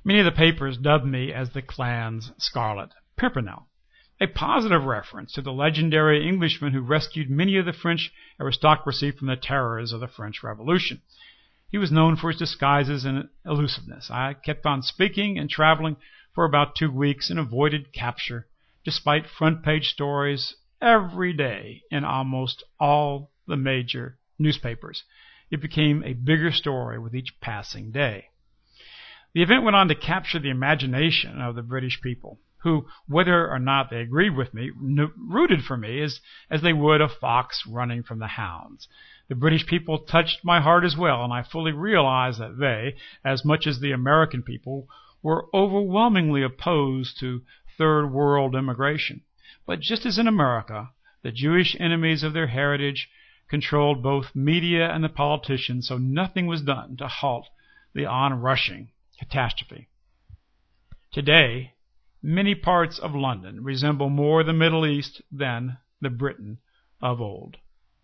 A: Many of the papers dubbed me as the Klan's Scarlet Pimpernel, a positive reference to the legendary Englishman who rescued many of the French aristocracy from the terrors of the French Revolution. He was known for his disguises and elusiveness. I kept on speaking and traveling for about 2 weeks and avoided capture, despite front-page stories every day in almost all the major newspapers. It became a bigger story with each passing day. The event went on to capture the imagination of the British people, who, whether or not they agreed with me, rooted for me as they would a fox running from the hounds. The British people touched my heart as well, and I fully realized that they, as much as the American people, were overwhelmingly opposed to third world immigration. But just as in America, the Jewish enemies of their heritage controlled both media and the politicians, so nothing was done to halt the onrushing catastrophe. Today, many parts of London resemble more the Middle East than the Britain of old.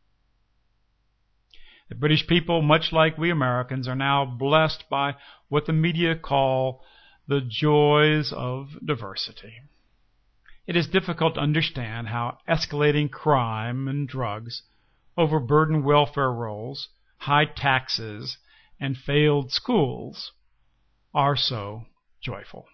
A: The British people, much like we Americans, are now blessed by what the media call the joys of diversity. It is difficult to understand how escalating crime and drugs, overburdened welfare rolls, high taxes, and failed schools are so joyful.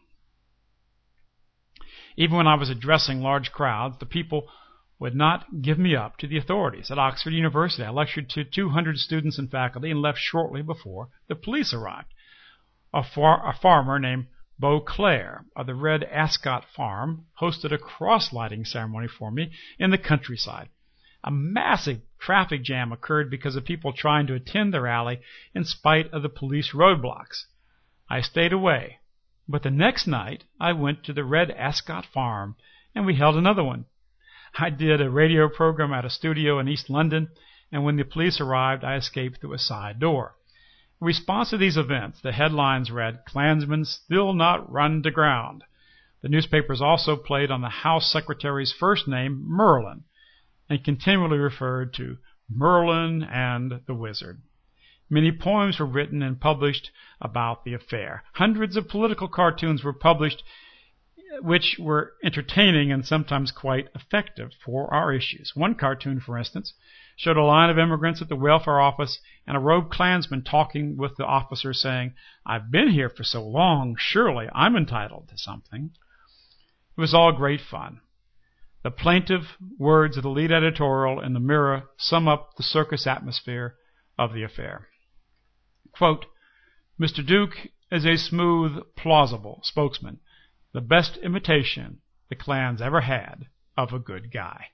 A: Even when I was addressing large crowds, the people would not give me up to the authorities. At Oxford University, I lectured to 200 students and faculty and left shortly before the police arrived. A farmer named Beauclair of the Red Ascot Farm hosted a cross-lighting ceremony for me in the countryside. A massive traffic jam occurred because of people trying to attend the rally in spite of the police roadblocks. I stayed away, but the next night I went to the Red Ascot Farm and we held another one. I did a radio program at a studio in East London, and when the police arrived, I escaped through a side door. In response to these events, the headlines read, "Klansmen still not run to ground." The newspapers also played on the House Secretary's first name, Merlin, and continually referred to Merlin and the Wizard. Many poems were written and published about the affair. Hundreds of political cartoons were published, which were entertaining and sometimes quite effective for our issues. One cartoon, for instance, showed a line of immigrants at the welfare office and a robed Klansman talking with the officer saying, "I've been here for so long, surely I'm entitled to something." It was all great fun. The plaintive words of the lead editorial in the Mirror sum up the circus atmosphere of the affair. Quote, "Mr. Duke is a smooth, plausible spokesman, the best imitation the Klan's ever had of a good guy."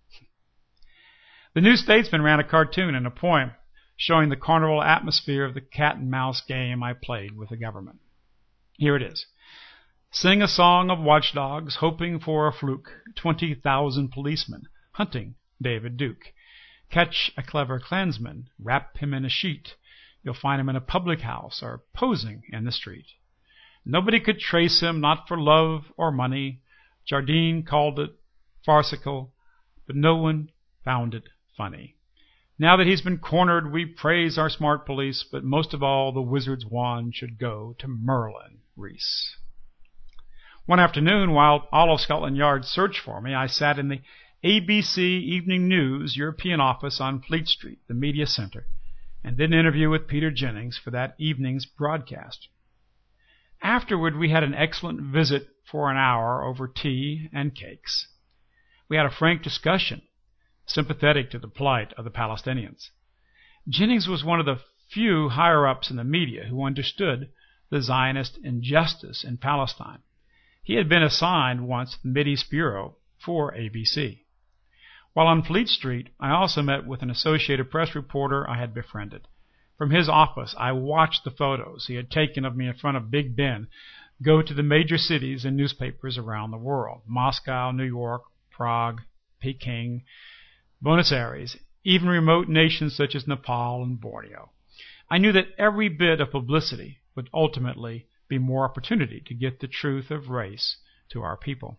A: The New Statesman ran a cartoon and a poem showing the carnival atmosphere of the cat-and-mouse game I played with the government. Here it is. "Sing a song of watchdogs, hoping for a fluke, 20,000 policemen hunting David Duke. Catch a clever Klansman, wrap him in a sheet, you'll find him in a public house or posing in the street. Nobody could trace him, not for love or money. Jardine called it farcical, but no one found it funny. Now that he's been cornered, we praise our smart police, but most of all, the Wizard's wand should go to Merlin Reese." One afternoon, while all of Scotland Yard searched for me, I sat in the ABC Evening News European office on Fleet Street, the media center, and did an interview with Peter Jennings for that evening's broadcast. Afterward, we had an excellent visit for an hour over tea and cakes. We had a frank discussion, sympathetic to the plight of the Palestinians. Jennings was one of the few higher-ups in the media who understood the Zionist injustice in Palestine. He had been assigned once to the Mideast Bureau for ABC. While on Fleet Street, I also met with an Associated Press reporter I had befriended. From his office, I watched the photos he had taken of me in front of Big Ben go to the major cities and newspapers around the world: Moscow, New York, Prague, Peking, Buenos Aires, even remote nations such as Nepal and Borneo. I knew that every bit of publicity would ultimately be more opportunity to get the truth of race to our people.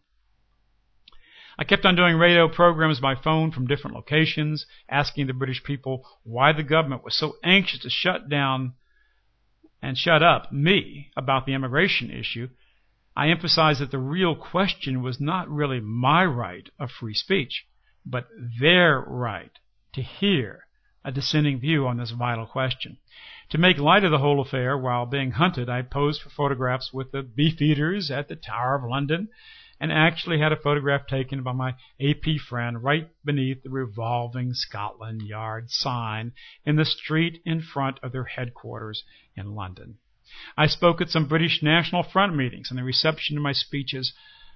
A: I kept on doing radio programs by phone from different locations, asking the British people why the government was so anxious to shut down and shut up me about the immigration issue, I emphasized that the real question was not really my right of free speech, but their right to hear a dissenting view on this vital question. To make light of the whole affair, while being hunted, I posed for photographs with the Beefeaters at the Tower of London, and actually had a photograph taken by my AP friend right beneath the revolving Scotland Yard sign in the street in front of their headquarters in London. I spoke at some British National Front meetings, and the reception to my speeches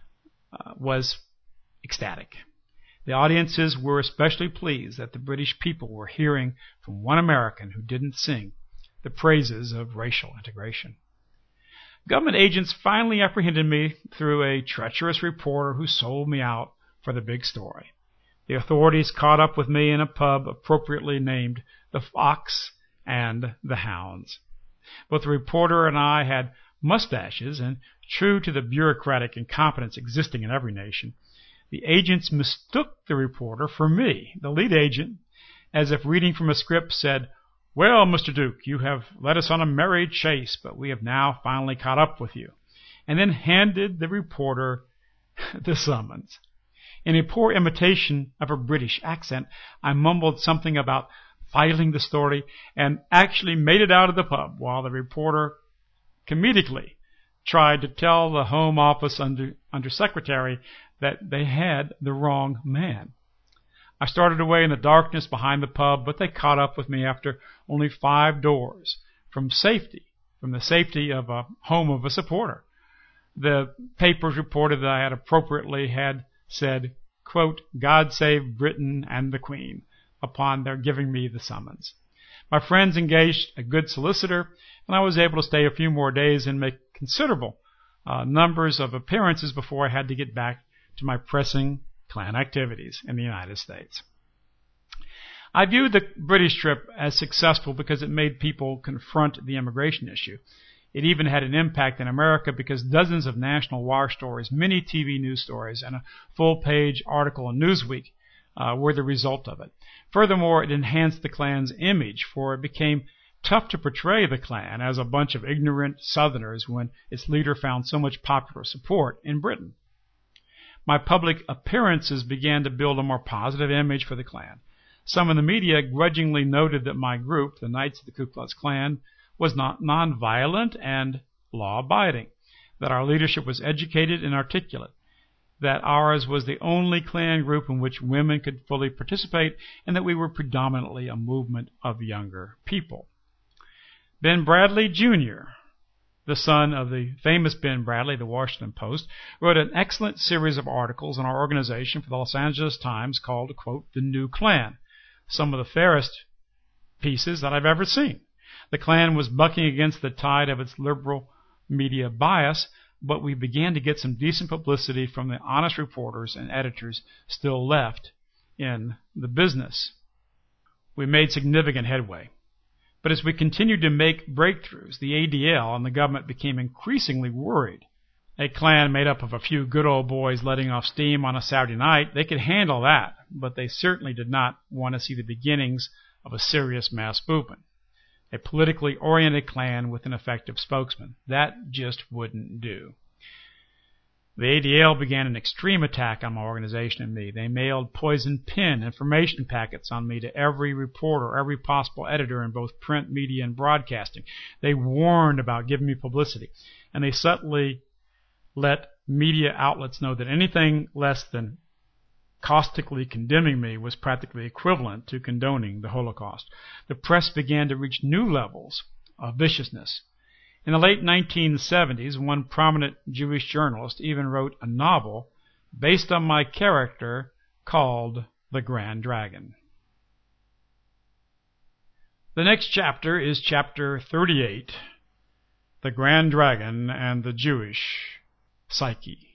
A: was ecstatic. The audiences were especially pleased that the British people were hearing from one American who didn't sing the praises of racial integration. Government agents finally apprehended me through a treacherous reporter who sold me out for the big story. The authorities caught up with me in a pub appropriately named the Fox and the Hounds. Both the reporter and I had mustaches, and true to the bureaucratic incompetence existing in every nation, the agents mistook the reporter for me, the lead agent, as if reading from a script said, "Well, Mr. Duke, you have led us on a merry chase, but we have now finally caught up with you," and then handed the reporter the summons. In a poor imitation of a British accent, I mumbled something about filing the story and actually made it out of the pub while the reporter comedically tried to tell the Home Office undersecretary that they had the wrong man. I started away in the darkness behind the pub, but they caught up with me after only 5 doors from the safety of a home of a supporter. The papers reported that I had appropriately said, quote, "God save Britain and the Queen," upon their giving me the summons. My friends engaged a good solicitor, and I was able to stay a few more days and make considerable numbers of appearances before I had to get back to my pressing Klan activities in the United States. I viewed the British trip as successful because it made people confront the immigration issue. It even had an impact in America because dozens of national war stories, many TV news stories, and a full-page article in Newsweek were the result of it. Furthermore, it enhanced the Klan's image, for it became tough to portray the Klan as a bunch of ignorant Southerners when its leader found so much popular support in Britain. My public appearances began to build a more positive image for the Klan. Some in the media grudgingly noted that my group, the Knights of the Ku Klux Klan, was not nonviolent and law-abiding, that our leadership was educated and articulate, that ours was the only Klan group in which women could fully participate, and that we were predominantly a movement of younger people. Ben Bradley, Jr., the son of the famous Ben Bradley, the Washington Post, wrote an excellent series of articles on our organization for the Los Angeles Times called, quote, "The New Klan," some of the fairest pieces that I've ever seen. The Klan was bucking against the tide of its liberal media bias, but we began to get some decent publicity from the honest reporters and editors still left in the business. We made significant headway. But as we continued to make breakthroughs, the ADL and the government became increasingly worried. A Klan made up of a few good old boys letting off steam on a Saturday night, they could handle that, but they certainly did not want to see the beginnings of a serious mass movement. A politically oriented Klan with an effective spokesman. That just wouldn't do. The ADL began an extreme attack on my organization and me. They mailed poison pen information packets on me to every reporter, every possible editor in both print, media, and broadcasting. They warned about giving me publicity, and they subtly let media outlets know that anything less than caustically condemning me was practically equivalent to condoning the Holocaust. The press began to reach new levels of viciousness. In the late 1970s, one prominent Jewish journalist even wrote a novel based on my character called The Grand Dragon. The next chapter is chapter 38, The Grand Dragon and the Jewish Psyche.